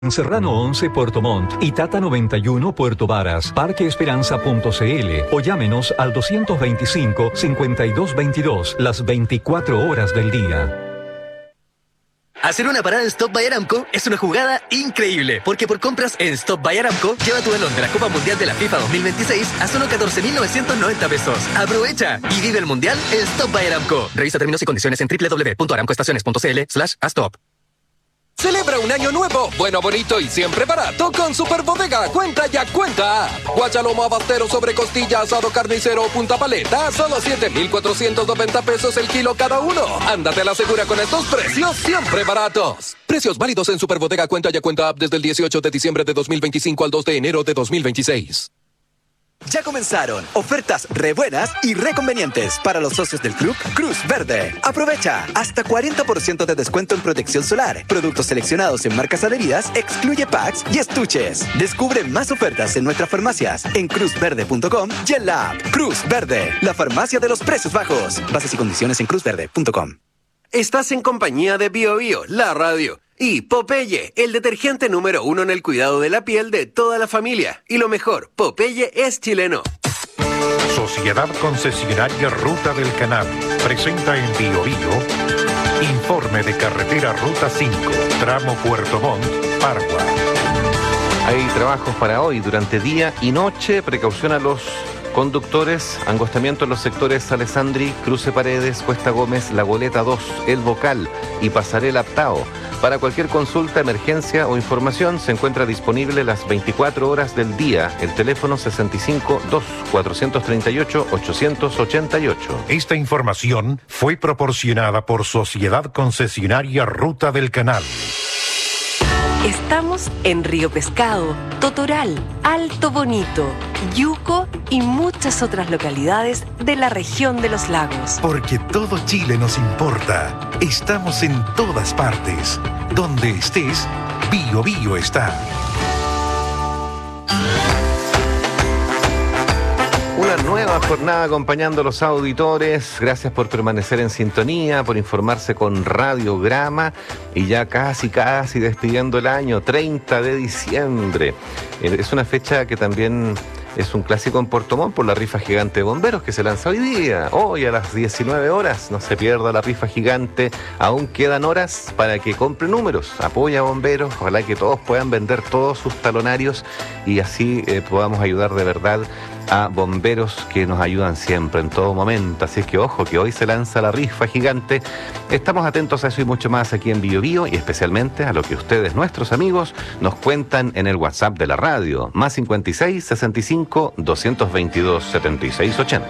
Serrano 11 Puerto Montt y Tata 91 Puerto Varas, parqueesperanza.cl o llámenos al 225-5222 las 24 horas del día. Hacer una parada en Stop by Aramco es una jugada increíble, porque por compras en Stop by Aramco, lleva tu balón de la Copa Mundial de la FIFA 2026 a solo 14.990 pesos. ¡Aprovecha! Y vive el Mundial en Stop by Aramco. Revisa términos y condiciones en www.aramcoestaciones.cl/stop. Celebra un año nuevo, bueno, bonito y siempre barato con Super Bodega. Cuenta ya, cuenta. Guachalomo abastero sobre costilla, asado carnicero o punta paleta, solo 7,490 pesos el kilo cada uno. Ándate a la segura con estos precios siempre baratos. Precios válidos en Super Bodega Cuenta ya, cuenta app desde el 18 de diciembre de 2025 al 2 de enero de 2026. Ya comenzaron ofertas re buenas y re convenientes para los socios del club Cruz Verde. Aprovecha hasta 40% de descuento en protección solar, productos seleccionados en marcas adheridas, excluye packs y estuches. Descubre más ofertas en nuestras farmacias en cruzverde.com y en la app Cruz Verde, la farmacia de los precios bajos. Bases y condiciones en cruzverde.com. Estás en compañía de Bio Bio, la radio, y Popeye, el detergente número 1 en el cuidado de la piel de toda la familia. Y lo mejor, Popeye es chileno. Sociedad Concesionaria Ruta del Canal presenta en Bio Bio informe de carretera Ruta 5, tramo Puerto Montt, Pargua. Hay trabajos para hoy durante día y noche. Precaución a los conductores, angostamiento en los sectores Alessandri, Cruce Paredes, Cuesta Gómez, La Goleta 2, El Bocal y Pasarela Aptao. Para cualquier consulta, emergencia o información se encuentra disponible las 24 horas del día. El teléfono 65-2-438-888. Esta información fue proporcionada por Sociedad Concesionaria Ruta del Canal. Estamos en Río Pescado, Totoral, Alto Bonito, Yuco y muchas otras localidades de la región de los lagos. Porque todo Chile nos importa. Estamos en todas partes. Donde estés, Bio Bio está. Una nueva jornada acompañando a los auditores. Gracias por permanecer en sintonía, por informarse con Radiograma y ya casi despidiendo el año, 30 de diciembre. Es una fecha que también es un clásico en Puerto Montt por la rifa gigante de bomberos que se lanza hoy día. Hoy a las 19 horas, no se pierda la rifa gigante. Aún quedan horas para que compre números. Apoya a bomberos, ojalá que todos puedan vender todos sus talonarios y así podamos ayudar de verdad a bomberos que nos ayudan siempre, en todo momento. Así es que ojo, que hoy se lanza la rifa gigante. Estamos atentos a eso y mucho más aquí en Bio Bio y especialmente a lo que ustedes, nuestros amigos, nos cuentan en el WhatsApp de la radio, más 56 65 222 76 80.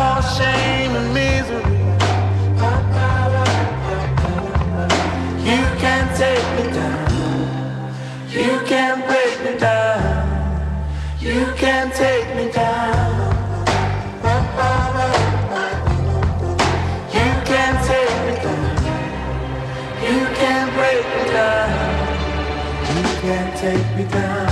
You can take me down. You can break me down. You can take me down. You can take me down. You can break me down. You can take me down.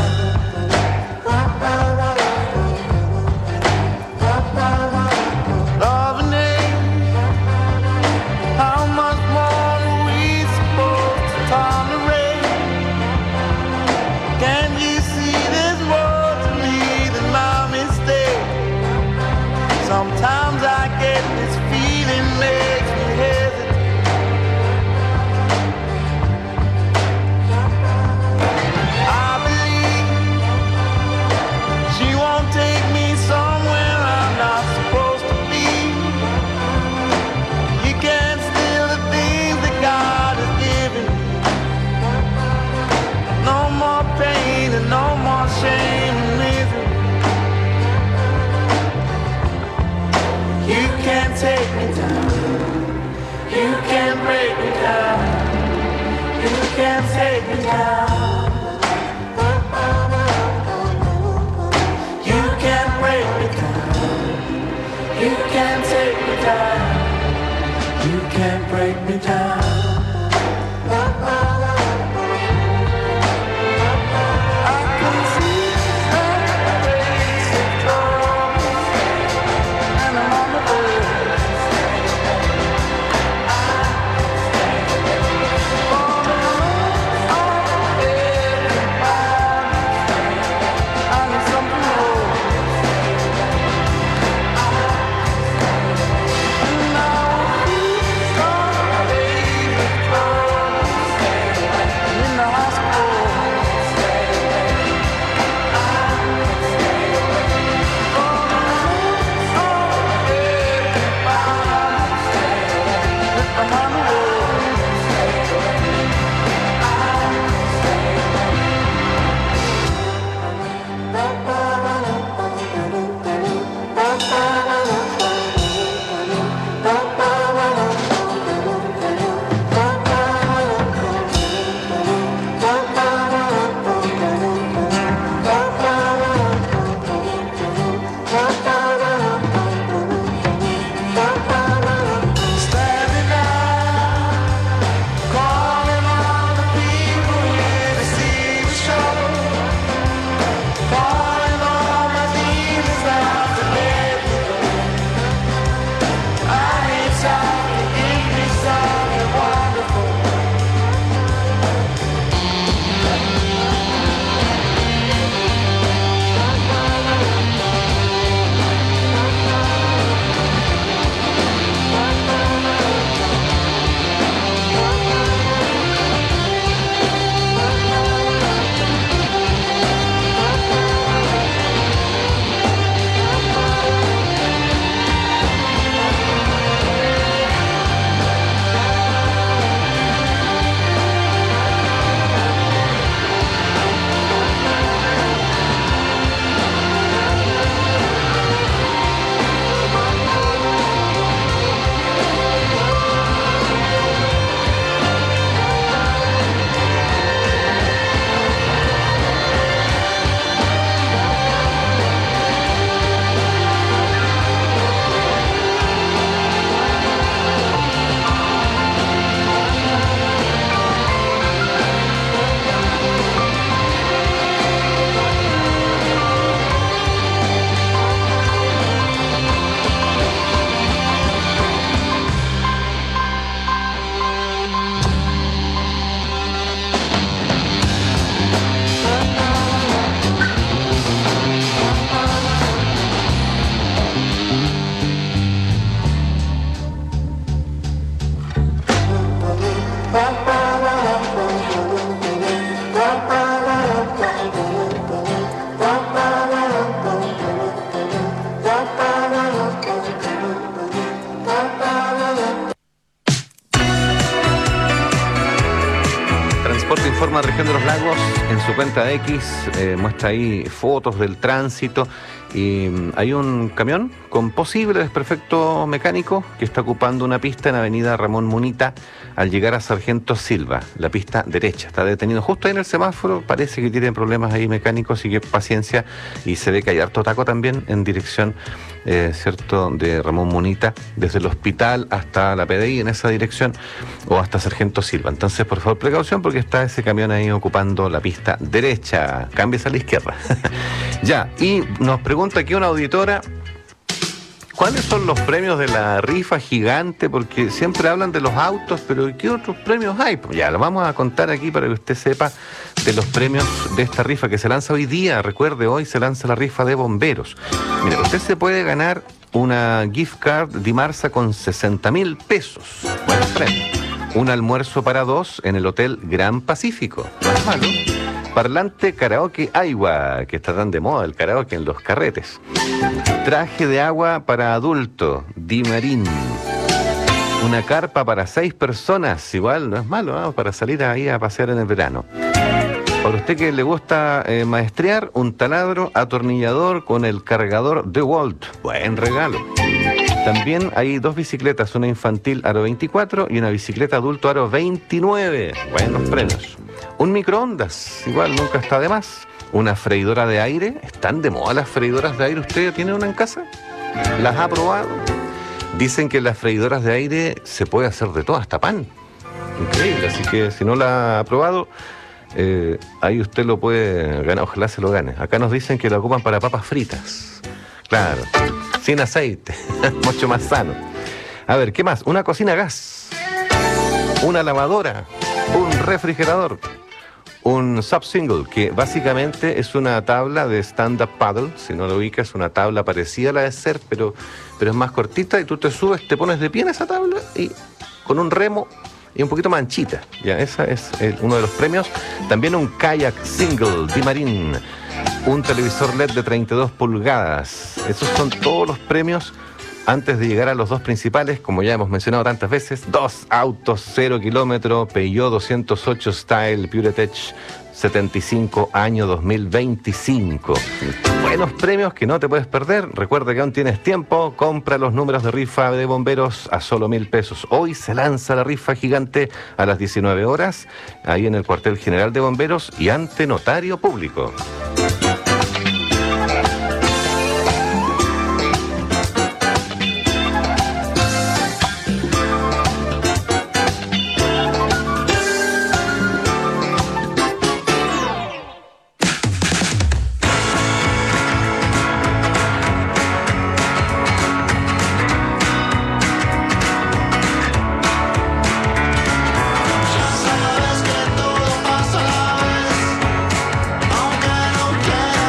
Sometimes I get this feeling makes me hesitate. I believe she won't take me somewhere I'm not supposed to be. You can't steal the things that God has given me. No more pain and no more shame and misery. You can take me down. You can break me down. You can take me down. You can break me down. You can take me down. You can break me down. Informa Región de los Lagos en su cuenta de X, muestra ahí fotos del tránsito Y hay un camión con posible desperfecto mecánico que está ocupando una pista en avenida Ramón Munita al llegar a Sargento Silva, la pista derecha. Está detenido justo ahí en el semáforo, parece que tiene problemas ahí mecánicos, así que paciencia. Y se ve que hay harto taco también en dirección, ¿cierto?, de Ramón Munita, desde el hospital hasta la PDI en esa dirección, o hasta Sargento Silva. Entonces, por favor, precaución porque está ese camión ahí ocupando la pista derecha. Cambies a la izquierda. Ya, y nos pregunta aquí una auditora, ¿cuáles son los premios de la rifa gigante? Porque siempre hablan de los autos, pero ¿qué otros premios hay? Pues ya, lo vamos a contar aquí para que usted sepa de los premios de esta rifa que se lanza hoy día. Recuerde, hoy se lanza la rifa de bomberos. Mire, usted se puede ganar una gift card Dimarsa con 60.000 pesos. Buenos premios. Un almuerzo para dos en el Hotel Gran Pacífico. No es malo. Parlante karaoke Aiwa, que está tan de moda el karaoke en los carretes. Traje de agua para adulto, Di Marín. Una carpa para 6 personas, igual no es malo, ¿no?, para salir ahí a pasear en el verano. Para usted que le gusta maestrear, un taladro atornillador con el cargador DeWalt. Buen regalo. También hay 2 bicicletas, una infantil aro 24 y una bicicleta adulto aro 29. Buenos premios. Un microondas, igual nunca está de más. Una freidora de aire. ¿Están de moda las freidoras de aire? ¿Usted tiene una en casa? ¿Las ha probado? Dicen que las freidoras de aire se puede hacer de todo, hasta pan. Increíble, así que si no la ha probado, ahí usted lo puede ganar, ojalá se lo gane. Acá nos dicen que la ocupan para papas fritas. Claro, sin aceite, mucho más sano. A ver, ¿qué más? Una cocina a gas, una lavadora, un refrigerador, un sub-single, que básicamente es una tabla de stand-up paddle. Si no lo ubicas, es una tabla parecida a la de surf, pero es más cortita, y tú te subes, te pones de pie en esa tabla y con un remo y un poquito más anchita. Ya, esa es uno de los premios. También un kayak single Di Marín, un televisor LED de 32 pulgadas. Esos son todos los premios antes de llegar a los 2 principales, como ya hemos mencionado tantas veces. 2 autos 0 kilómetro Peugeot 208 Style PureTech 75 año 2025. Buenos premios que no te puedes perder. Recuerda que aún tienes tiempo. Compra los números de rifa de bomberos a solo 1.000 pesos. Hoy se lanza la rifa gigante a las 19 horas, ahí en el cuartel general de bomberos y ante notario público. Sabes que todo pasa a la vez, aunque no quieras.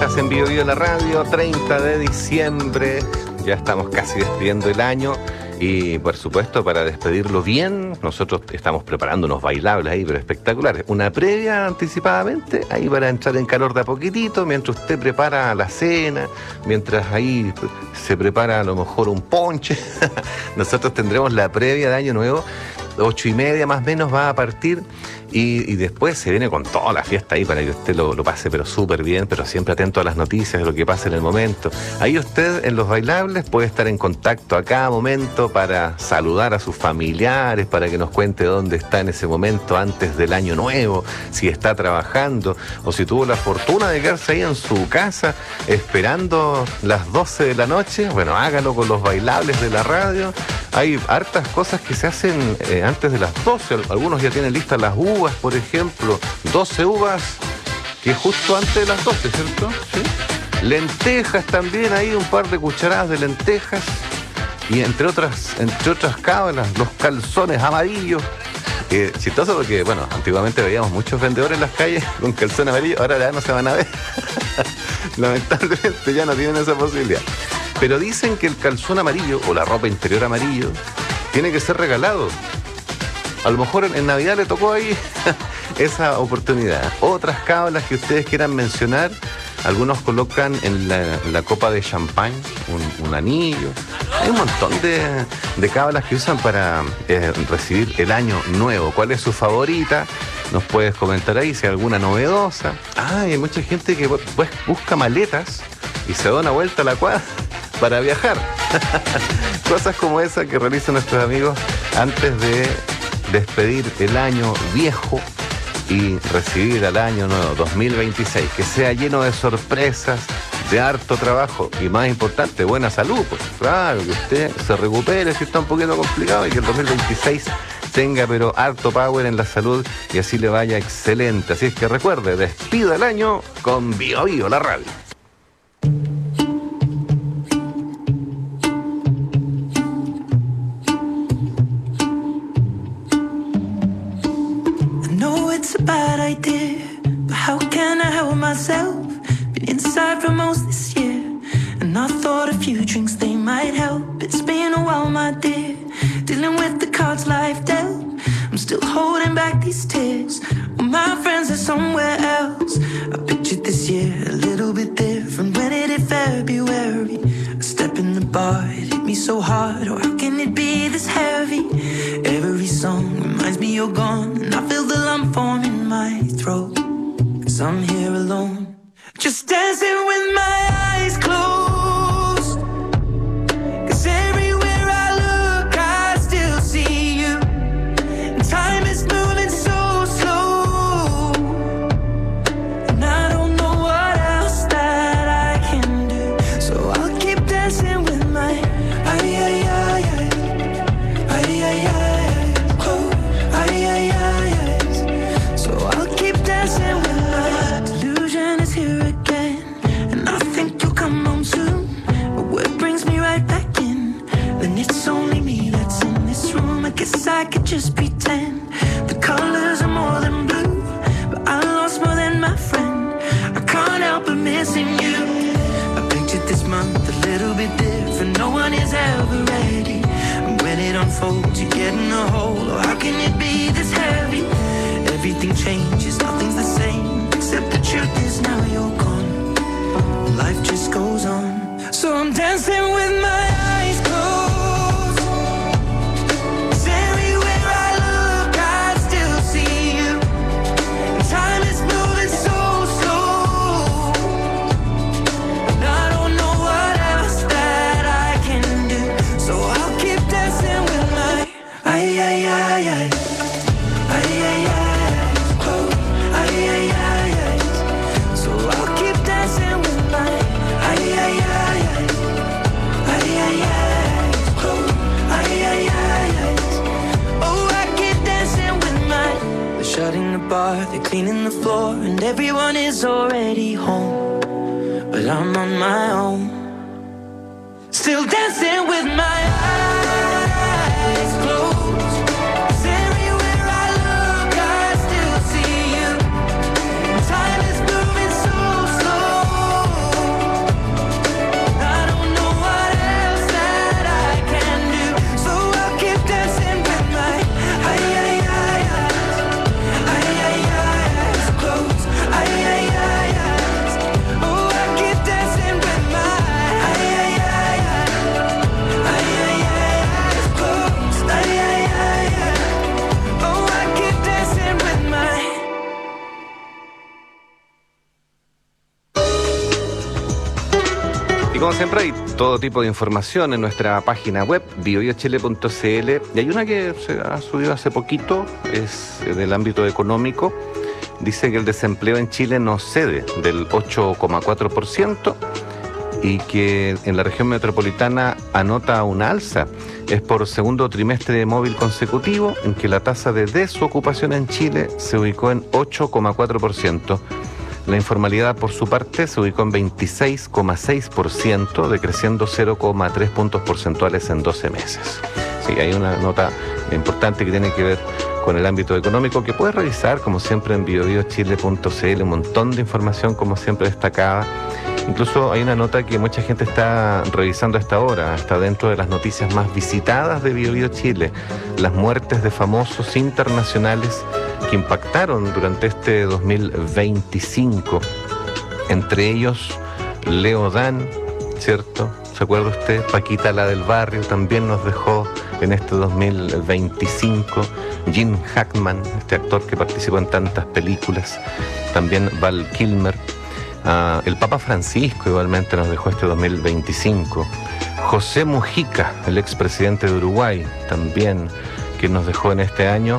Estás en Bio Bio la radio, 30 de diciembre. Ya estamos casi despidiendo el año. Y por supuesto, para despedirlo bien, nosotros estamos preparando unos bailables ahí, pero espectaculares. Una previa anticipadamente, ahí para entrar en calor de a poquitito, mientras usted prepara la cena, mientras ahí se prepara a lo mejor un ponche. Nosotros tendremos la previa de Año Nuevo, 8:30 más o menos va a partir. Y después se viene con toda la fiesta ahí para que usted lo pase pero súper bien, pero siempre atento a las noticias de lo que pasa en el momento. Ahí usted en los bailables puede estar en contacto a cada momento para saludar a sus familiares, para que nos cuente dónde está en ese momento antes del año nuevo, si está trabajando o si tuvo la fortuna de quedarse ahí en su casa esperando las 12 de la noche. Bueno, hágalo con los bailables de la radio. Hay hartas cosas que se hacen antes de las 12. Algunos ya tienen listas las uvas, por ejemplo, 12 uvas, que justo antes de las 12, ¿cierto? ¿Sí? Lentejas también, ahí un par de cucharadas de lentejas. Y entre otras cábalas, los calzones amarillos. Chistoso porque, bueno, antiguamente veíamos muchos vendedores en las calles con calzón amarillo, ahora ya no se van a ver. Lamentablemente ya no tienen esa posibilidad. Pero dicen que el calzón amarillo o la ropa interior amarillo tiene que ser regalado. A lo mejor en Navidad le tocó ahí esa oportunidad. Otras cábalas que ustedes quieran mencionar, algunos colocan en la copa de champán un anillo. Hay un montón de cábalas que usan para recibir el año nuevo. ¿Cuál es su favorita? Nos puedes comentar ahí si hay alguna novedosa. Hay mucha gente que pues busca maletas y se da una vuelta a la cuadra para viajar. Cosas como esas que realizan nuestros amigos antes de despedir el año viejo y recibir al año nuevo 2026, que sea lleno de sorpresas, de harto trabajo y, más importante, buena salud. Pues claro, que usted se recupere si está un poquito complicado y que el 2026 tenga pero harto power en la salud y así le vaya excelente. Así es que recuerde, despida el año con Bio Bio la radio. It's a bad idea, but how can I help myself? Been inside for most this year, and I thought a few drinks they might help. It's been a while, my dear, dealing with the cards life dealt. I'm still holding back these tears, well, my friends are somewhere else. I pictured this year a little bit different. When it hit February, a step in the bar, it hit me so hard. Oh, how can it be this heavy? Every song reminds me you're gone, and I feel the lump form in my throat, 'cause I'm here alone, just dancing with my eyes closed. 'Cause everywhere I look I still see you, and time is moving so slow, and I don't know what else that I can do, so I'll keep dancing with my ay, ay, ay, ay, ay, ay, ay. Dancing with my delusion is here again, and I think you'll come home soon. But what brings me right back in? Then it's only me that's in this room. I guess I could just pretend the colors are more than blue, but I lost more than my friend. I can't help but missing you. I pictured this month a little bit different. No one is ever ready, and when it unfolds, you get in a hole. Oh, how can it be this heavy? Everything changes, nothing's the same, except the truth is now you're gone. Life just goes on, so I'm dancing with my eyes closed. 'Cause everywhere I look I still see you, and time is moving so slow, and I don't know what else that I can do, so I'll keep dancing with my ay, ay, ay, ay, ay, ay, ay. Shutting the bar, they're cleaning the floor, and everyone is already home, but I'm on my own, still dancing with my eyes closed. 'Cause everywhere I look I still see you, and time is moving so slow, como siempre hay todo tipo de información en nuestra página web, biobiochile.cl, y hay una que se ha subido hace poquito, es del ámbito económico. Dice que el desempleo en Chile no cede del 8,4% y que en la región metropolitana anota una alza. Es por segundo trimestre móvil consecutivo en que la tasa de desocupación en Chile se ubicó en 8,4%. La informalidad, por su parte, se ubicó en 26,6%, decreciendo 0,3 puntos porcentuales en 12 meses. Sí, hay una nota importante que tiene que ver con el ámbito económico que puedes revisar, como siempre, en biobiochile.cl, un montón de información, como siempre, destacada. Incluso hay una nota que mucha gente está revisando a esta hora, está dentro de las noticias más visitadas de Bio Bio Chile, las muertes de famosos internacionales que impactaron durante este 2025. Entre ellos, Leo Dan, ¿cierto? ¿Se acuerda usted? Paquita, la del barrio, también nos dejó en este 2025. Gene Hackman, este actor que participó en tantas películas. También Val Kilmer. El Papa Francisco igualmente nos dejó este 2025. José Mujica, el expresidente de Uruguay, también, que nos dejó en este año.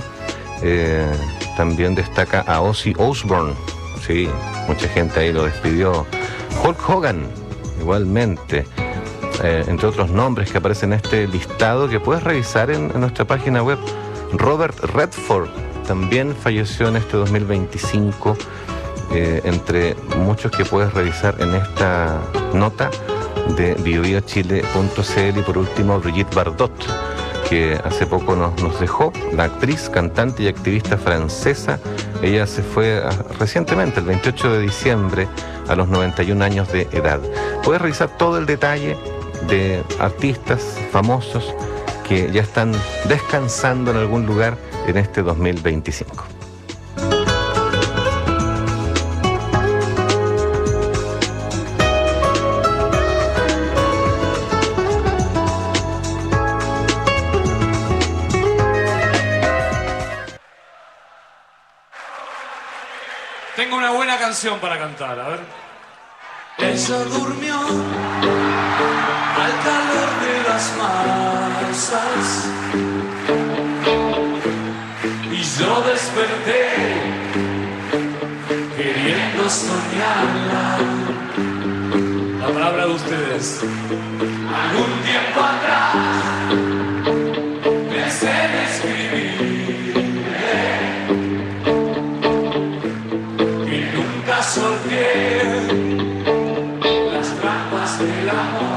También destaca a Ozzy Osbourne, sí, mucha gente ahí lo despidió. Hulk Hogan, igualmente, entre otros nombres que aparecen en este listado que puedes revisar en nuestra página web. Robert Redford también falleció en este 2025, entre muchos que puedes revisar en esta nota de biobiochile.cl. Y por último, Brigitte Bardot, que hace poco nos dejó, la actriz, cantante y activista francesa. Ella se fue recientemente, el 28 de diciembre, a los 91 años de edad. Puedes revisar todo el detalle de artistas famosos que ya están descansando en algún lugar en este 2025. Tengo una buena canción para cantar, a ver. Ella durmió al calor de las masas y yo desperté queriendo soñarla. La palabra de ustedes. Algún tiempo atrás pensé en escribirle y nunca solté las trampas del amor.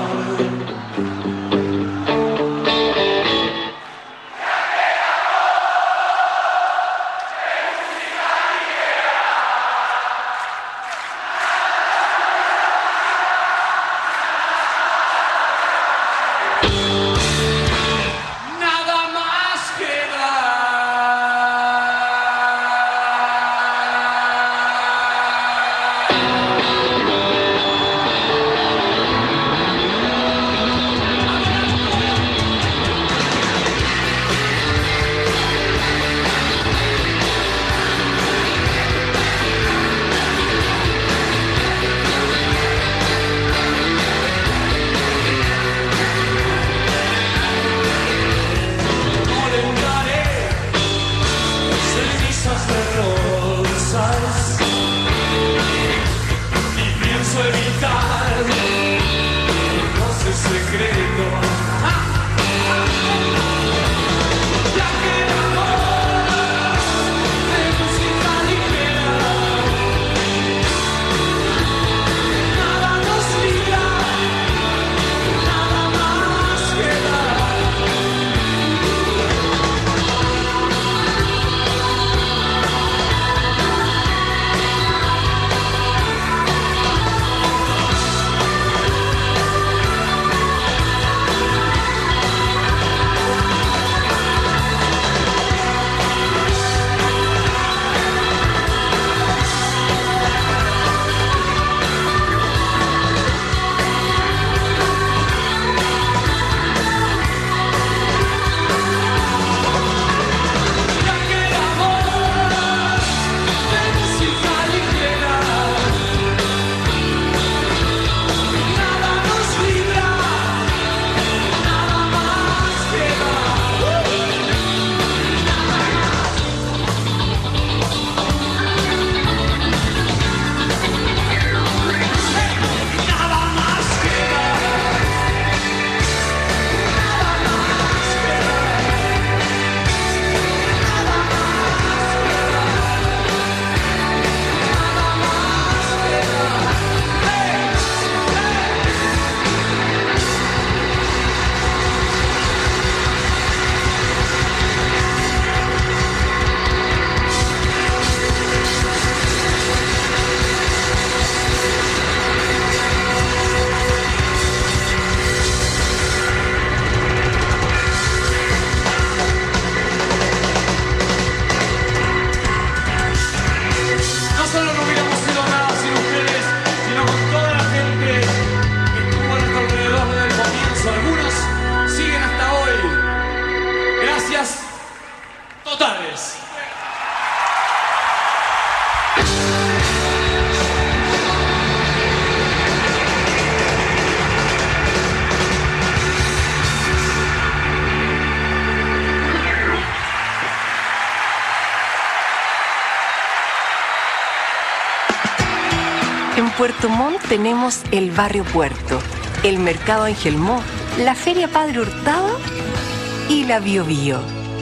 En Puerto Montt tenemos el Barrio Puerto, el Mercado Ángel Mo, la Feria Padre Hurtado y la Bio Bio.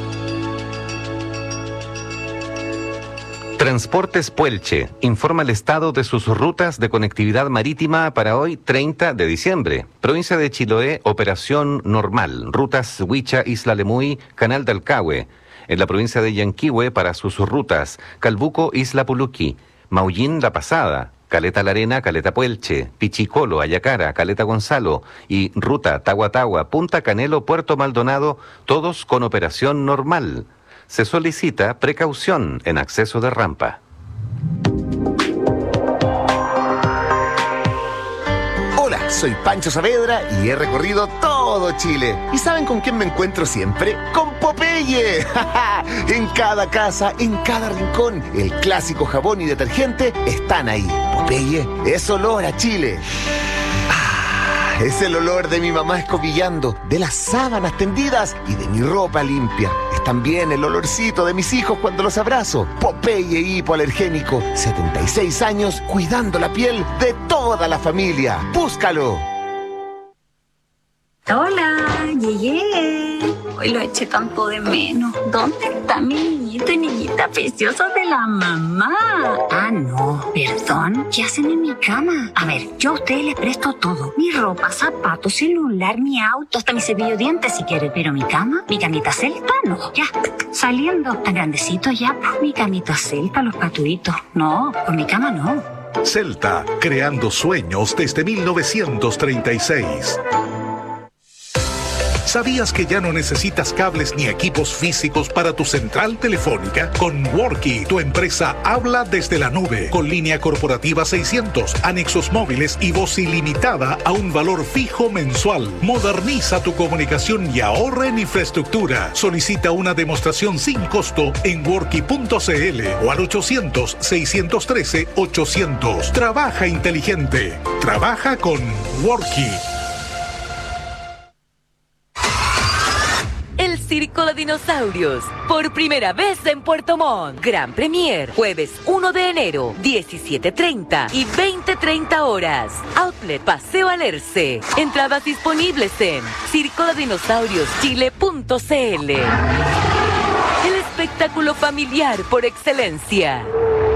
Transportes Puelche informa el estado de sus rutas de conectividad marítima para hoy 30 de diciembre. Provincia de Chiloé, operación normal. Rutas Huicha, Isla Lemuy, Canal del Alcagüe. En la provincia de Yanquihue para sus rutas Calbuco, Isla Puluqui, Maullín, La Pasada, Caleta La Arena, Caleta Puelche, Pichicolo, Ayacara, Caleta Gonzalo y ruta Tahuatahua, Punta Canelo, Puerto Maldonado, todos con operación normal. Se solicita precaución en acceso de rampa. Hola, soy Pancho Saavedra y he recorrido todo Chile. ¿Y saben con quién me encuentro siempre? ¡Con Popeye! En cada casa, en cada rincón, el clásico jabón y detergente están ahí. Popeye es olor a Chile. Es el olor de mi mamá escobillando, de las sábanas tendidas y de mi ropa limpia. Es también el olorcito de mis hijos cuando los abrazo. Popeye hipoalergénico, 76 años cuidando la piel de toda la familia. ¡Búscalo! Hola, llegué. Hoy lo eché tanto de menos. ¿Dónde está mi niñito y niñita preciosa de la mamá? Ah, no, perdón. ¿Qué hacen en mi cama? A ver, yo a ustedes les presto todo. Mi ropa, zapatos, celular, mi auto, hasta mi cepillo de dientes si quieren. Pero mi cama, mi camita celta, no. Ya, saliendo. Tan grandecito ya, pues mi camita celta, los paturitos. No, con mi cama no. Celta, creando sueños desde 1936. ¿Sabías que ya no necesitas cables ni equipos físicos para tu central telefónica? Con Worky, tu empresa habla desde la nube, con línea corporativa 600, anexos móviles y voz ilimitada a un valor fijo mensual. Moderniza tu comunicación y ahorra en infraestructura. Solicita una demostración sin costo en worky.cl o al 800-613-800. Trabaja inteligente. Trabaja con Worky. El Circo de Dinosaurios, por primera vez en Puerto Montt. Gran Premier, jueves 1 de enero, 17:30 y 20:30 horas. Outlet Paseo Alerce. Entradas disponibles en circodedinosaurioschile.cl. El espectáculo familiar por excelencia.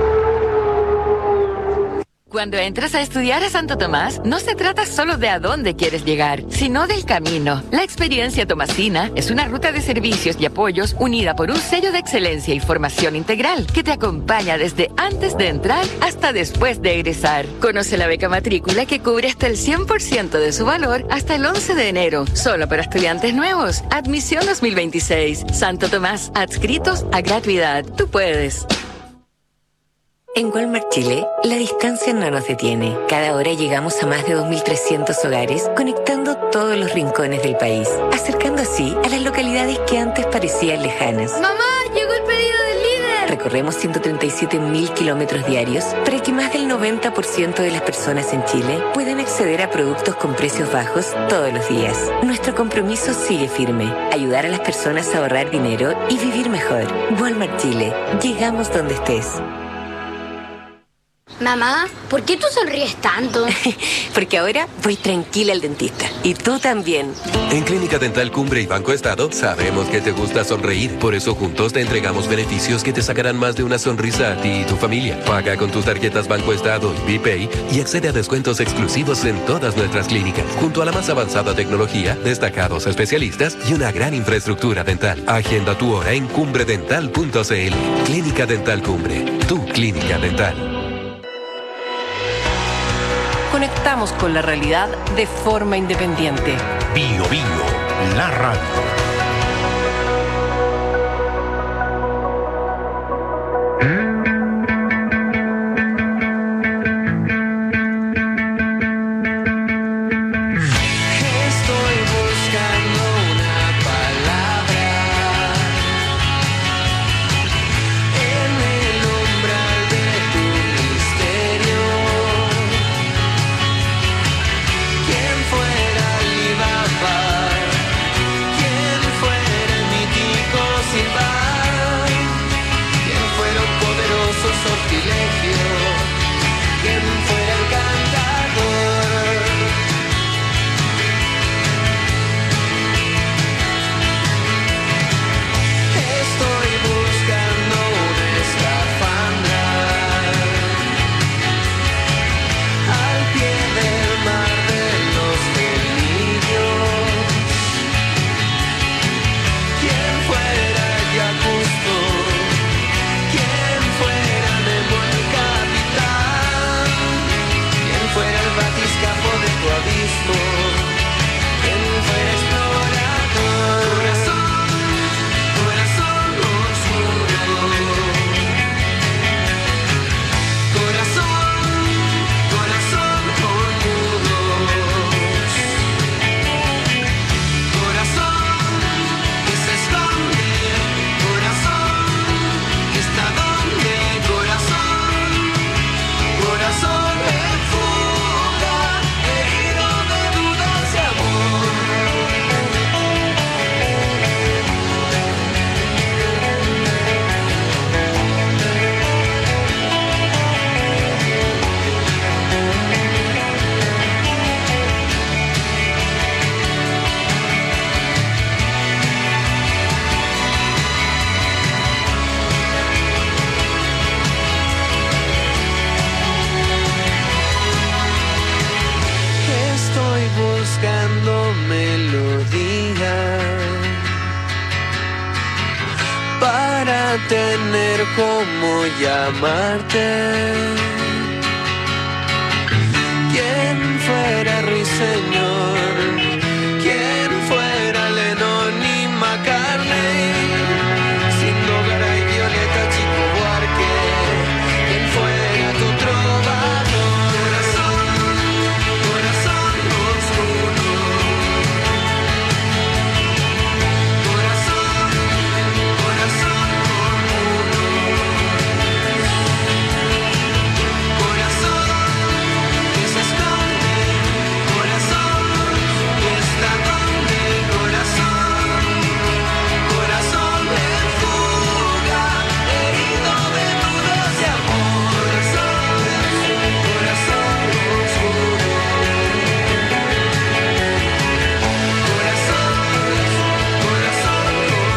Cuando entras a estudiar a Santo Tomás, no se trata solo de a dónde quieres llegar, sino del camino. La experiencia tomasina es una ruta de servicios y apoyos unida por un sello de excelencia y formación integral que te acompaña desde antes de entrar hasta después de egresar. Conoce la beca matrícula que cubre hasta el 100% de su valor hasta el 11 de enero, solo para estudiantes nuevos. Admisión 2026. Santo Tomás, adscritos a gratuidad. Tú puedes. En Walmart Chile, la distancia no nos detiene. Cada hora llegamos a más de 2.300 hogares, conectando todos los rincones del país, acercando así a las localidades que antes parecían lejanas. ¡Mamá, llegó el pedido del líder! Recorremos 137.000 kilómetros diarios para que más del 90% de las personas en Chile puedan acceder a productos con precios bajos todos los días. Nuestro compromiso sigue firme: ayudar a las personas a ahorrar dinero y vivir mejor. Walmart Chile, llegamos donde estés. Mamá, ¿por qué tú sonríes tanto? Porque ahora voy tranquila al dentista. Y tú también. En Clínica Dental Cumbre y Banco Estado sabemos que te gusta sonreír. Por eso juntos te entregamos beneficios que te sacarán más de una sonrisa a ti y tu familia. Paga con tus tarjetas Banco Estado y BPay y accede a descuentos exclusivos en todas nuestras clínicas. Junto a la más avanzada tecnología, destacados especialistas y una gran infraestructura dental. Agenda tu hora en cumbredental.cl. Clínica Dental Cumbre, tu clínica dental. Conectamos con la realidad de forma independiente. Bio Bio, la radio. Quién fuera el poder cómo llamarte. ¿Quién fuera Ruiseñor? ¿Quién fuera Lennon y McCartney? Sin Nogaray, Violeta, Chico Buarque. ¿Quién fuera tu trovador? Corazón, corazón oscuro. Corazón, corazón común. Corazón que se esconde, corazón que está donde, corazón, corazón en fuga, herido de nudos de amor, corazón, corazón oscuro, corazón, corazón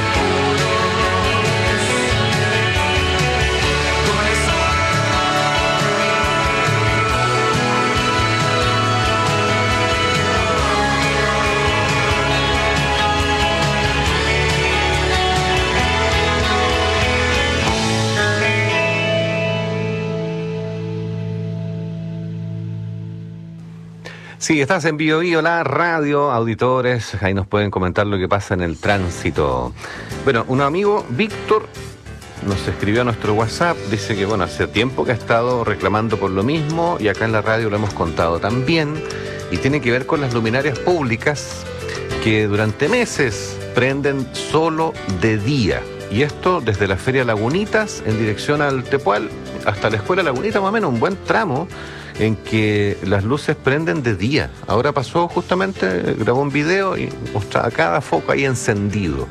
Sí, estás en Bio Bio, la radio, auditores, ahí nos pueden comentar lo que pasa en el tránsito. Bueno, un amigo, Víctor, nos escribió a nuestro WhatsApp, dice que bueno, hace tiempo que ha estado reclamando por lo mismo y acá en la radio lo hemos contado también, y tiene que ver con las luminarias públicas que durante meses prenden solo de día. Y esto desde la Feria Lagunitas en dirección al Tepual hasta la Escuela Lagunita, más o menos un buen tramo en que las luces prenden de día. Ahora pasó justamente, grabó un video y mostraba cada foco ahí encendido.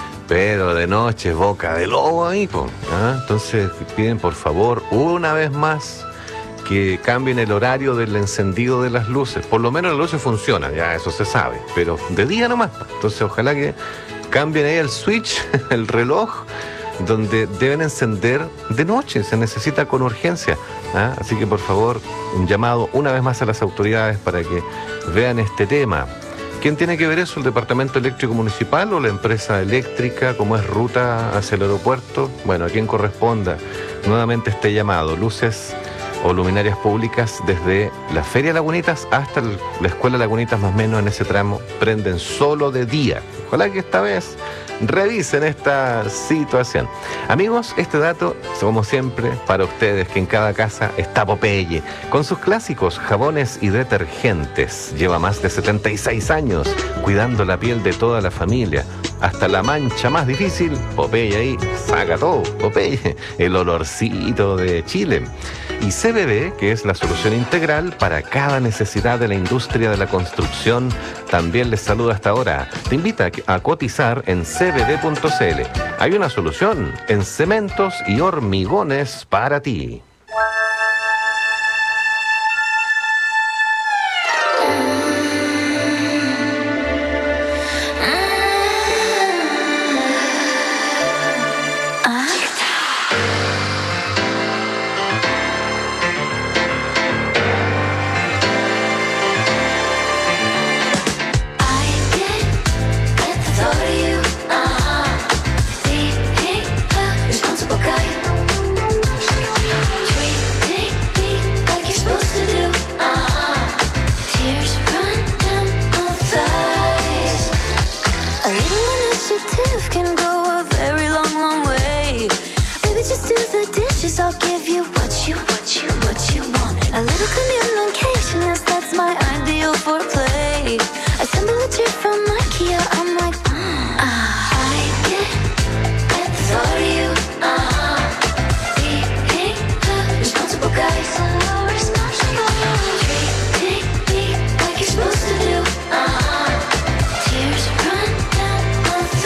Pero de noche, boca de lobo ahí, po, ¿ah? Entonces piden por favor una vez más que cambien el horario del encendido de las luces. Por lo menos las luces funcionan, ya eso se sabe, pero de día nomás. Entonces ojalá que cambien ahí el switch, el reloj, donde deben encender de noche, se necesita con urgencia, ¿ah? Así que por favor, un llamado una vez más a las autoridades para que vean este tema. ¿Quién tiene que ver eso? ¿El Departamento Eléctrico Municipal o la empresa eléctrica, como es ruta hacia el aeropuerto? Bueno, a quien corresponda, nuevamente este llamado, luces o luminarias públicas desde la Feria Lagunitas hasta la Escuela Lagunitas, más o menos en ese tramo, prenden solo de día. Ojalá que esta vez revisen esta situación. Amigos, este dato, como siempre, para ustedes, que en cada casa está Popeye, con sus clásicos jabones y detergentes. Lleva más de 76 años cuidando la piel de toda la familia. Hasta la mancha más difícil, Popeye ahí saca todo. Popeye, el olorcito de Chile. Y CBD, que es la solución integral para cada necesidad de la industria de la construcción, también les saluda hasta ahora. Te invita a cotizar en cbd.cl. Hay una solución en cementos y hormigones para ti.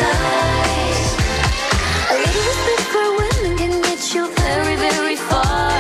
Very, very far.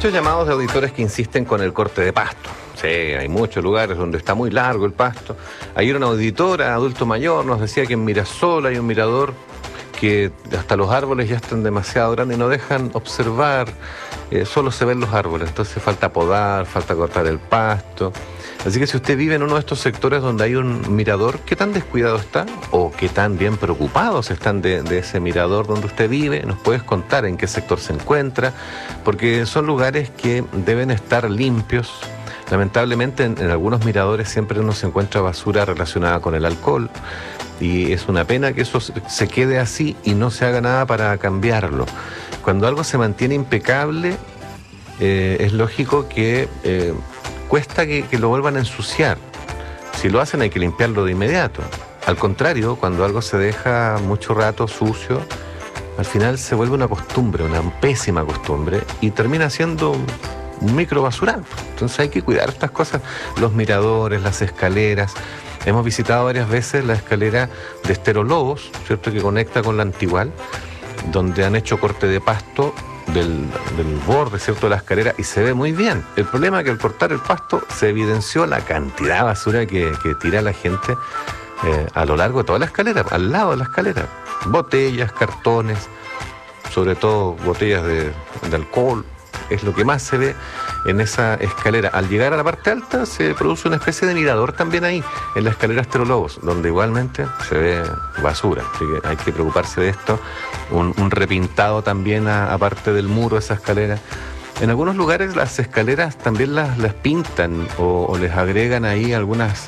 muchos llamados de auditores que insisten con el corte de pasto. Sí, hay muchos lugares donde está muy largo el pasto. Ayer una auditora, adulto mayor, nos decía que en Mirasol hay un mirador que hasta los árboles ya están demasiado grandes y no dejan observar, solo se ven los árboles, entonces falta podar, falta cortar el pasto. Así que si usted vive en uno de estos sectores donde hay un mirador, ¿qué tan descuidado está? ¿O qué tan bien preocupados están de ese mirador donde usted vive? Nos puedes contar en qué sector se encuentra, porque son lugares que deben estar limpios. Lamentablemente en algunos miradores siempre uno se encuentra basura relacionada con el alcohol y es una pena que eso se quede así y no se haga nada para cambiarlo. Cuando algo se mantiene impecable, es lógico que cuesta que lo vuelvan a ensuciar. Si lo hacen hay que limpiarlo de inmediato. Al contrario, cuando algo se deja mucho rato sucio, al final se vuelve una costumbre, una pésima costumbre y termina siendo un micro basural. Entonces hay que cuidar estas cosas, los miradores, las escaleras. Hemos visitado varias veces la escalera de Estero Lobos, ¿cierto?, que conecta con la Antigual, donde han hecho corte de pasto del borde, ¿cierto?, de la escalera y se ve muy bien. El problema es que al cortar el pasto se evidenció la cantidad de basura que tira la gente a lo largo de toda la escalera, al lado de la escalera. Botellas, cartones, sobre todo botellas de alcohol, es lo que más se ve en esa escalera. Al llegar a la parte alta se produce una especie de mirador también ahí, en la escalera Estero Lobos, donde igualmente se ve basura. Así que hay que preocuparse de esto. Un repintado también aparte del muro de esa escalera. En algunos lugares las escaleras también las pintan o les agregan ahí algunas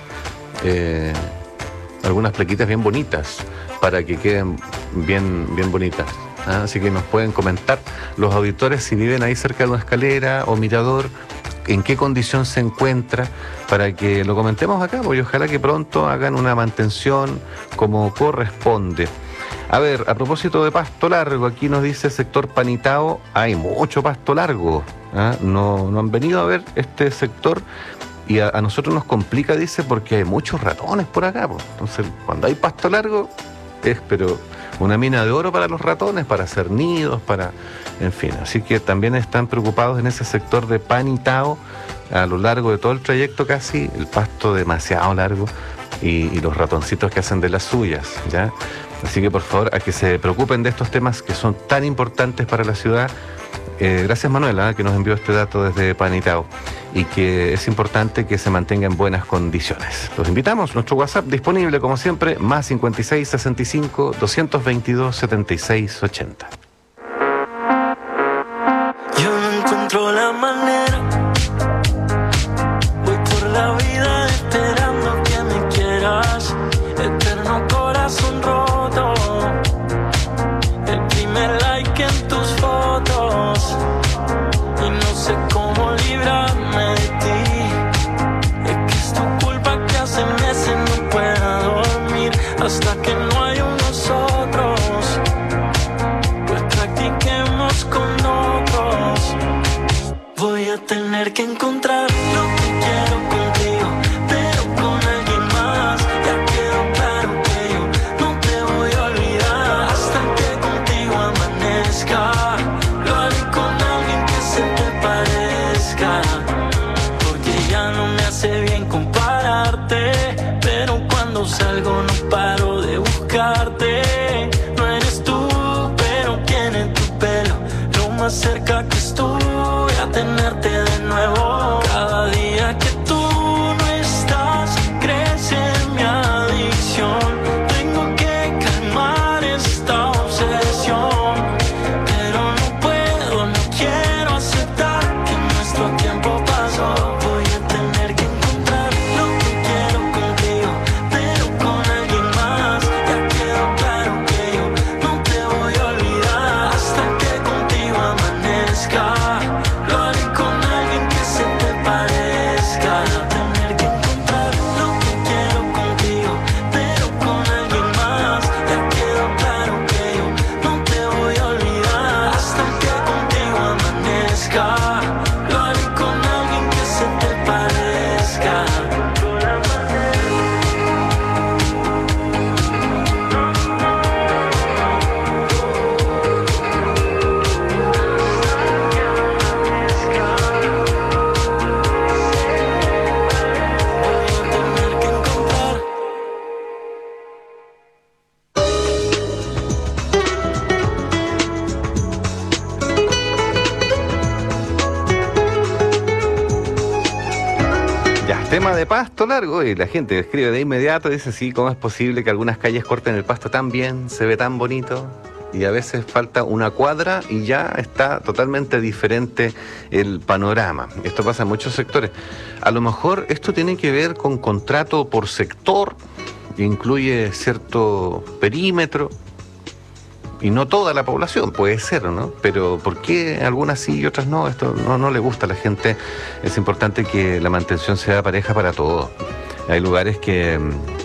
plaquitas bien bonitas para que queden bien bonitas. Así que nos pueden comentar los auditores si viven ahí cerca de una escalera o mirador, en qué condición se encuentra, para que lo comentemos acá, porque ojalá que pronto hagan una mantención como corresponde. A ver, a propósito de pasto largo, aquí nos dice sector Panitao, hay mucho pasto largo. No han venido a ver este sector y a nosotros nos complica, dice, porque hay muchos ratones por acá. Entonces, cuando hay pasto largo, pero una mina de oro para los ratones, para hacer nidos, en fin. Así que también están preocupados en ese sector de Panitao, a lo largo de todo el trayecto casi, el pasto demasiado largo y los ratoncitos que hacen de las suyas, ¿ya? Así que por favor, a que se preocupen de estos temas que son tan importantes para la ciudad. Gracias Manuela, que nos envió este dato desde Panitao y que es importante que se mantenga en buenas condiciones. Los invitamos, nuestro WhatsApp disponible como siempre, más 56 65 222 76 80. Yo no encuentro la manera, voy por la vida esperando que me quieras, eterno corazón roto, el primer like en tus fotos, y no sé cómo librarme de ti, es que es tu culpa que hace meses no puedo dormir, hasta que no hay un nosotros, pues practiquemos con otros, voy a tener que encontrar lo que quiero contigo, pero con alguien más, ya quedó claro que yo no te voy a olvidar, hasta que contigo amanezca, lo haré con alguien que se te parezca, porque ya no me hace bien compararte, pero cuando salgo no paro de buscarte, no eres tú, pero ¿quién en tu pelo? Lo más cerca que estuve a tenerte de nuevo, cada día que tú no estás, crece mi adicción, tengo que calmar esta obsesión, pero no puedo, no quiero aceptar que nuestro tiempo pasó, voy a tener que encontrar lo que quiero contigo, pero con alguien más, ya quedó claro que yo no te voy a olvidar, hasta que contigo amanezca. Ya, tema de pasto largo, y la gente escribe de inmediato, dice, sí, ¿cómo es posible que algunas calles corten el pasto tan bien, se ve tan bonito? Y a veces falta una cuadra y ya está totalmente diferente el panorama. Esto pasa en muchos sectores. A lo mejor esto tiene que ver con contrato por sector, incluye cierto perímetro, y no toda la población, puede ser, ¿no? Pero ¿por qué algunas sí y otras no? Esto no le gusta a la gente. Es importante que la mantención sea pareja para todos. Hay lugares que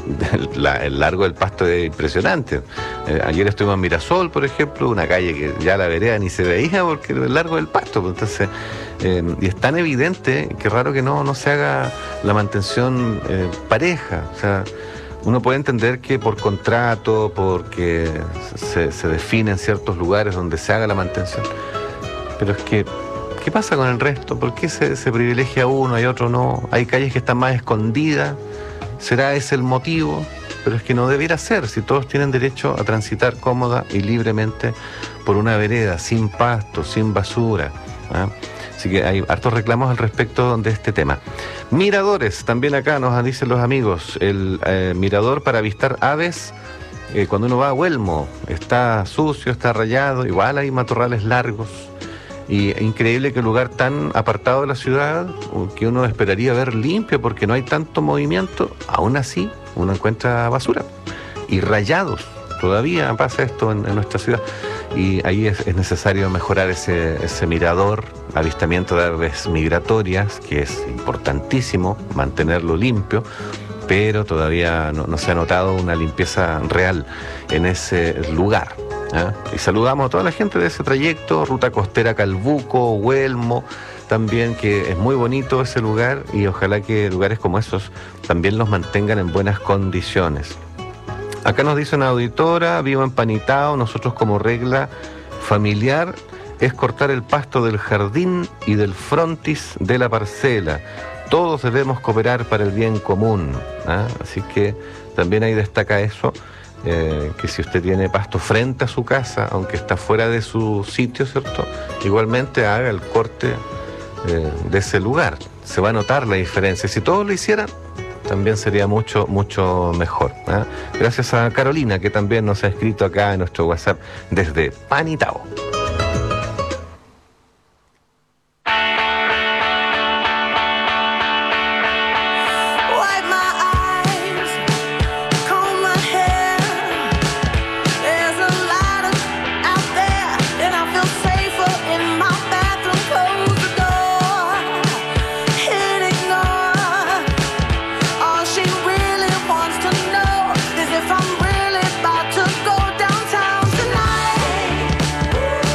el largo del pasto es impresionante. Ayer estuvimos en Mirasol, por ejemplo, una calle que ya la vereda ni se veía porque el largo del pasto. Entonces, y es tan evidente que raro que no se haga la mantención pareja. O sea, uno puede entender que por contrato, porque se definen ciertos lugares donde se haga la mantención, pero es que, ¿qué pasa con el resto? ¿Por qué se privilegia a uno y a otro no? Hay calles que están más escondidas, ¿será ese el motivo? Pero es que no debiera ser, si todos tienen derecho a transitar cómoda y libremente por una vereda, sin pasto, sin basura, ¿eh? Así que hay hartos reclamos al respecto de este tema. Miradores, también acá nos dicen los amigos, el mirador para avistar aves, cuando uno va a Huelmo, está sucio, está rayado, igual hay matorrales largos, y increíble que un lugar tan apartado de la ciudad, que uno esperaría ver limpio porque no hay tanto movimiento, aún así uno encuentra basura, y rayados, todavía pasa esto en nuestra ciudad. Y ahí es necesario mejorar ese mirador, avistamiento de aves migratorias, que es importantísimo mantenerlo limpio, pero todavía no se ha notado una limpieza real en ese lugar, ¿eh? Y saludamos a toda la gente de ese trayecto, ruta costera Calbuco, Huelmo, también, que es muy bonito ese lugar, y ojalá que lugares como esos también los mantengan en buenas condiciones. Acá nos dice una auditora, vivo en Panitao, nosotros como regla familiar es cortar el pasto del jardín y del frontis de la parcela. Todos debemos cooperar para el bien común, ¿eh? Así que también ahí destaca eso, que si usted tiene pasto frente a su casa, aunque está fuera de su sitio, ¿cierto? Igualmente haga el corte de ese lugar. Se va a notar la diferencia. Si todos lo hicieran, también sería mucho, mucho mejor, ¿eh? Gracias a Carolina, que también nos ha escrito acá en nuestro WhatsApp desde Panitao. If I'm really about to go downtown tonight.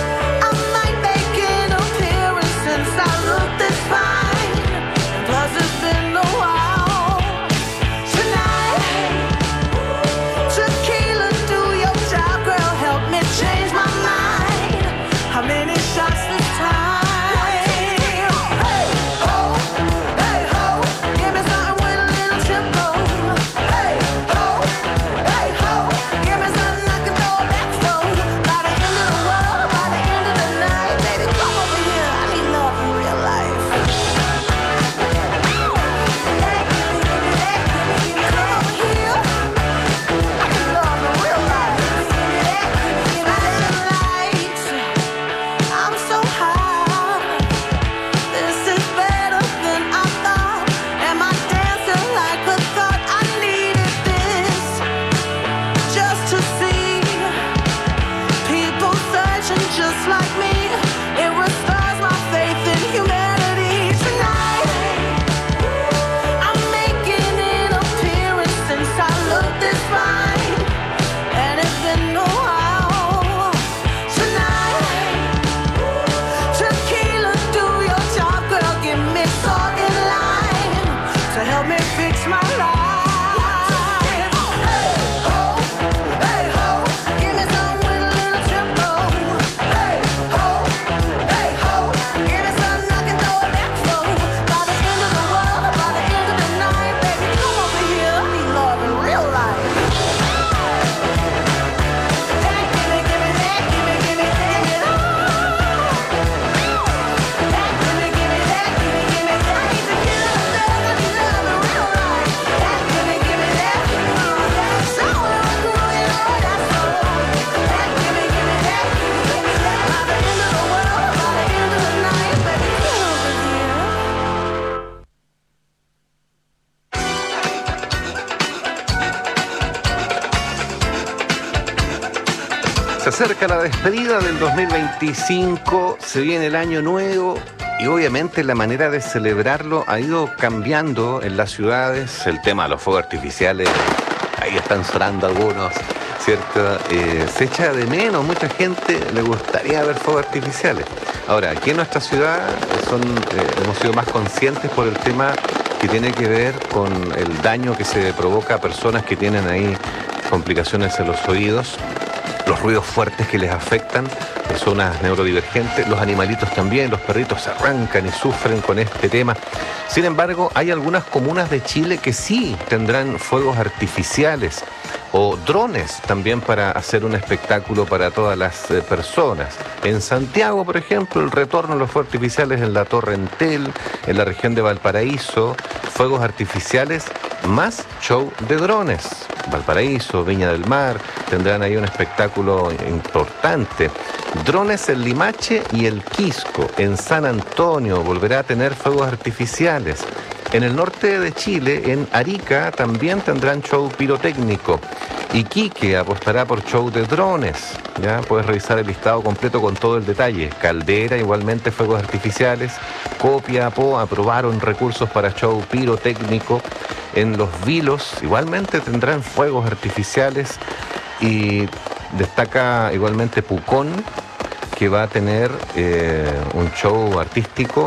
Se acerca la despedida del 2025, se viene el año nuevo y obviamente la manera de celebrarlo ha ido cambiando en las ciudades. El tema de los fuegos artificiales, ahí están sonando algunos, ¿cierto? Se echa de menos, mucha gente le gustaría ver fuegos artificiales. Ahora, aquí en nuestra ciudad hemos sido más conscientes por el tema que tiene que ver con el daño que se provoca a personas que tienen ahí complicaciones en los oídos, los ruidos fuertes que les afectan, zonas neurodivergentes, los animalitos también, los perritos se arrancan y sufren con este tema. Sin embargo, hay algunas comunas de Chile que sí tendrán fuegos artificiales o drones también para hacer un espectáculo para todas las personas. En Santiago, por ejemplo, el retorno de los fuegos artificiales en la Torre Entel, en la región de Valparaíso, fuegos artificiales más show de drones. Valparaíso, Viña del Mar, tendrán ahí un espectáculo importante. Drones en Limache y el Quisco. En San Antonio volverá a tener fuegos artificiales. En el norte de Chile, en Arica, también tendrán show pirotécnico. Iquique apostará por show de drones. Ya puedes revisar el listado completo con todo el detalle. Caldera, igualmente fuegos artificiales. Copiapó aprobaron recursos para show pirotécnico. En Los Vilos igualmente tendrán fuegos artificiales. Y destaca igualmente Pucón, que va a tener un show artístico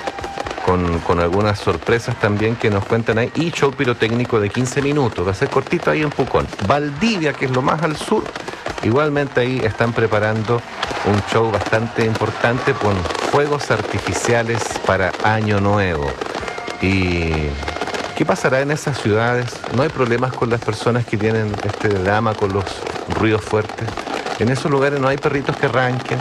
con algunas sorpresas también que nos cuentan ahí, y show pirotécnico de 15 minutos, va a ser cortito ahí en Pucón. Valdivia, que es lo más al sur, igualmente ahí están preparando un show bastante importante con fuegos artificiales para Año Nuevo. ¿Y qué pasará en esas ciudades? ¿No hay problemas con las personas que tienen este drama con los ruidos fuertes? En esos lugares no hay perritos que arranquen,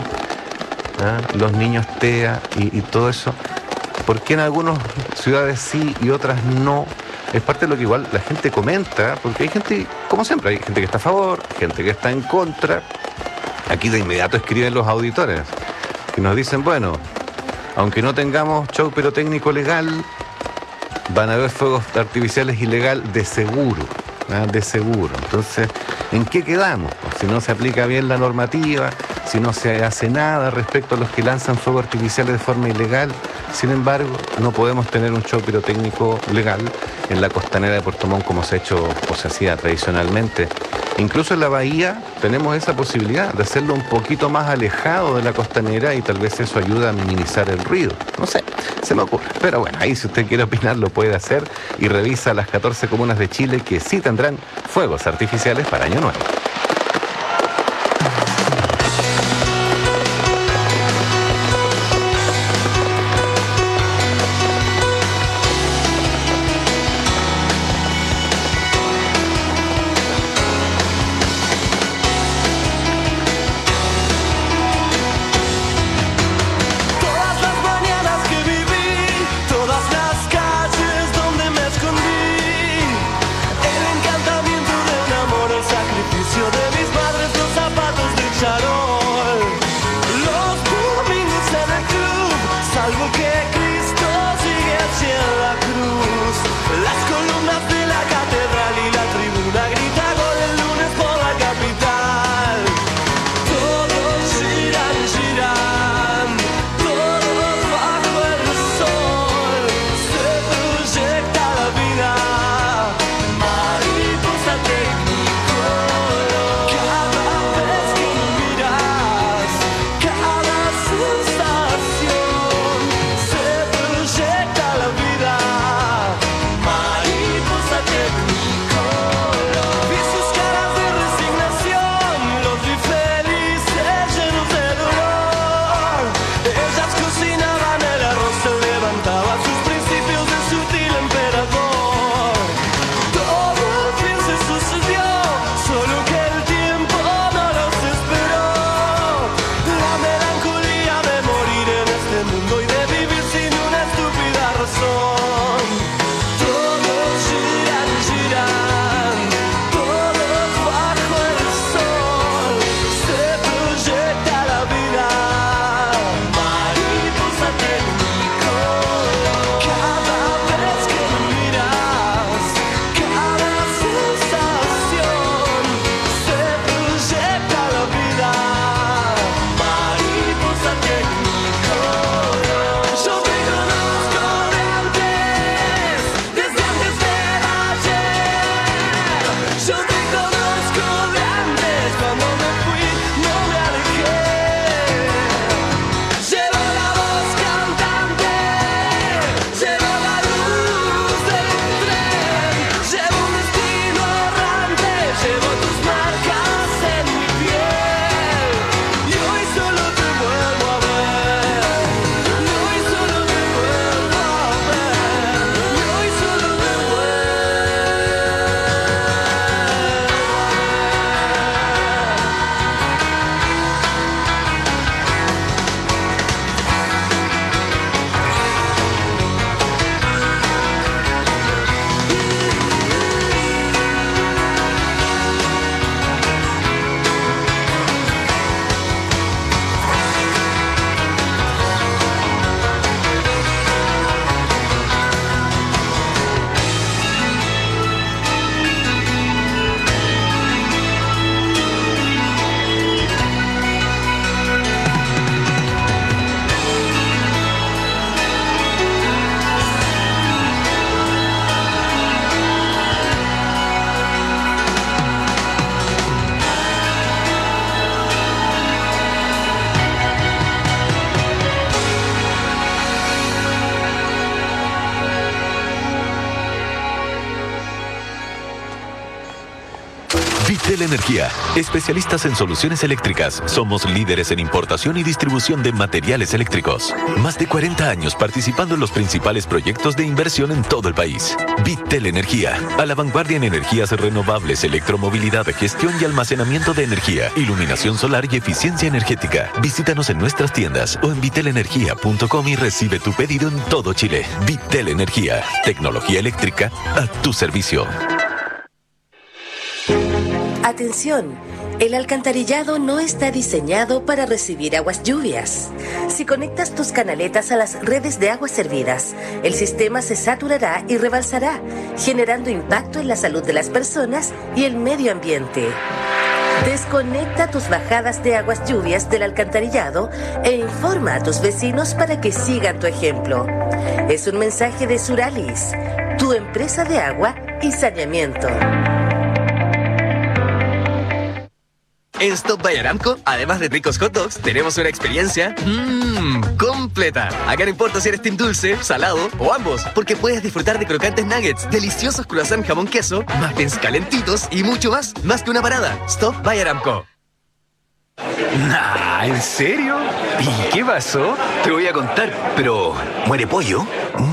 los niños TEA y todo eso. ¿Por qué en algunas ciudades sí y otras no? Es parte de lo que igual la gente comenta, porque hay gente, como siempre, hay gente que está a favor, gente que está en contra. Aquí de inmediato escriben los auditores, que nos dicen, bueno, aunque no tengamos show pirotécnico legal, van a haber fuegos artificiales ilegal de seguro, de seguro. Entonces, ¿en qué quedamos? Si no se aplica bien la normativa, si no se hace nada respecto a los que lanzan fuegos artificiales de forma ilegal. Sin embargo, no podemos tener un show pirotécnico legal en la costanera de Puerto Montt como se ha hecho o se hacía tradicionalmente. Incluso en la bahía tenemos esa posibilidad de hacerlo un poquito más alejado de la costanera y tal vez eso ayuda a minimizar el ruido. No sé, se me ocurre. Pero bueno, ahí si usted quiere opinar lo puede hacer y revisa las 14 comunas de Chile que sí tendrán fuegos artificiales para Año Nuevo. El encantamiento de un amor, el sacrificio Vitel Energía, especialistas en soluciones eléctricas. Somos líderes en importación y distribución de materiales eléctricos. Más de 40 años participando en los principales proyectos de inversión en todo el país. Vitel Energía, a la vanguardia en energías renovables, electromovilidad, gestión y almacenamiento de energía, iluminación solar y eficiencia energética. Visítanos en nuestras tiendas o en vitelenergia.com y recibe tu pedido en todo Chile. Vitel Energía, tecnología eléctrica a tu servicio. Atención, el alcantarillado no está diseñado para recibir aguas lluvias. Si conectas tus canaletas a las redes de aguas servidas, el sistema se saturará y rebalsará, generando impacto en la salud de las personas y el medio ambiente. Desconecta tus bajadas de aguas lluvias del alcantarillado e informa a tus vecinos para que sigan tu ejemplo. Es un mensaje de Suralis, tu empresa de agua y saneamiento. En Stop by Aramco, además de ricos hot dogs, tenemos una experiencia completa. Acá no importa si eres team dulce, salado o ambos, porque puedes disfrutar de crocantes nuggets, deliciosos croissant jamón queso, muffins calentitos y mucho más. Más que una parada. Stop by Aramco. Nah, ¿en serio? ¿Y qué pasó? Te voy a contar, pero ¿muere pollo?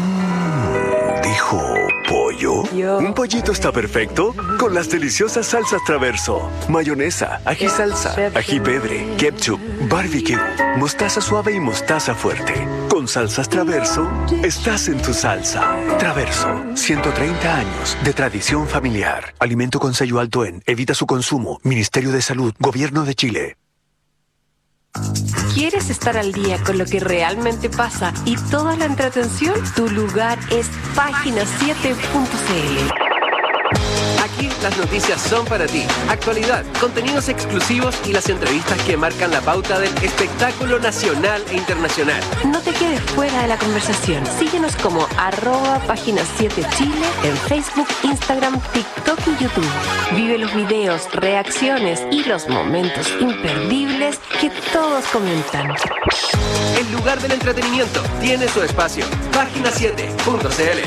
¿Dijo pollo? Un pollito está perfecto con las deliciosas salsas Traverso. Mayonesa, ají salsa, ají pedre, ketchup, barbecue, mostaza suave y mostaza fuerte. Con salsas Traverso, estás en tu salsa. Traverso, 130 años de tradición familiar. Alimento con sello alto en Evita su consumo. Ministerio de Salud, Gobierno de Chile. ¿Quieres estar al día con lo que realmente pasa y toda la entretención? Tu lugar es página7.cl. Aquí las noticias son para ti. Actualidad, contenidos exclusivos y las entrevistas que marcan la pauta del espectáculo nacional e internacional. No te quedes fuera de la conversación. Síguenos como @página7chile en Facebook, Instagram, TikTok y YouTube. Vive los videos, reacciones y los momentos imperdibles que todos comentan. El lugar del entretenimiento tiene su espacio. Página7.cl.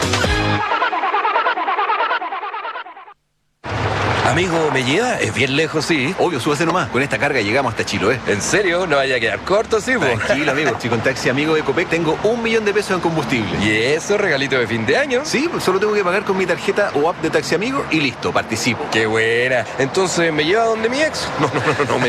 Amigo, ¿me lleva? Es bien lejos, sí. Obvio, súbase nomás. Con esta carga llegamos hasta Chiloé. ¿En serio? ¿No vaya a quedar corto, sí, po? Tranquilo, amigo. Si con Taxi Amigo de Ecopec tengo 1 millón de pesos en combustible. ¿Y eso, regalito de fin de año? Sí, pues solo tengo que pagar con mi tarjeta o app de Taxi Amigo y listo, participo. ¡Qué buena! Entonces, ¿me lleva donde mi ex? No, me